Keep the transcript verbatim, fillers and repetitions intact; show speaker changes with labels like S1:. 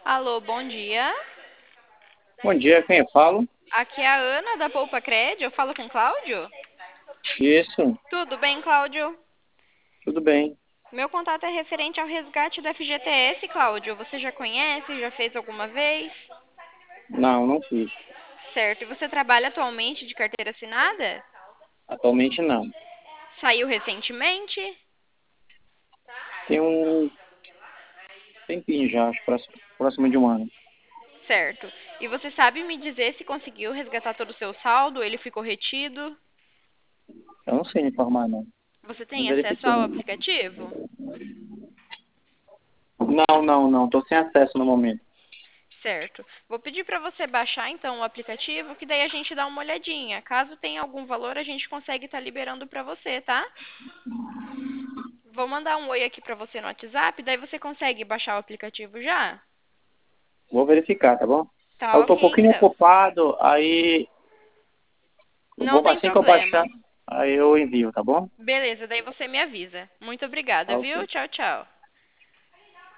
S1: Alô, bom dia.
S2: Bom dia, quem eu falo?
S1: Aqui é a Ana da Poupa Cred. Eu falo com o Cláudio?
S2: Isso,
S1: Tudo bem, Cláudio?
S2: tudo bem.
S1: Meu contato é referente ao resgate do F G T S, Cláudio. Você já conhece? Já fez alguma vez?
S2: Não, não fiz.
S1: Certo. E você trabalha atualmente de carteira assinada?
S2: Atualmente não.
S1: Saiu recentemente?
S2: Tem um tempinho já, acho, próximo, próximo de um ano.
S1: Certo. E você sabe me dizer se conseguiu resgatar todo o seu saldo? Ele ficou retido?
S2: Eu não sei me informar, não.
S1: Você
S2: Não
S1: tem acesso
S2: verifiquei.
S1: ao aplicativo?
S2: Não, não, não. Estou sem acesso no momento.
S1: Certo. Vou pedir para você baixar então o aplicativo, que daí a gente dá uma olhadinha. Caso tenha algum valor, a gente consegue estar liberando para você, tá? Vou mandar um oi aqui para você no WhatsApp, daí você consegue baixar o aplicativo já?
S2: Vou verificar, tá bom?
S1: Tá
S2: Eu estou
S1: ok
S2: um pouquinho
S1: então.
S2: ocupado, aí eu
S1: Não
S2: vou,
S1: tem
S2: assim que eu baixar,
S1: problema.
S2: aí eu envio, tá bom?
S1: Beleza, daí você me avisa. Muito obrigada,
S2: Tá
S1: viu?
S2: ok.
S1: Tchau, tchau.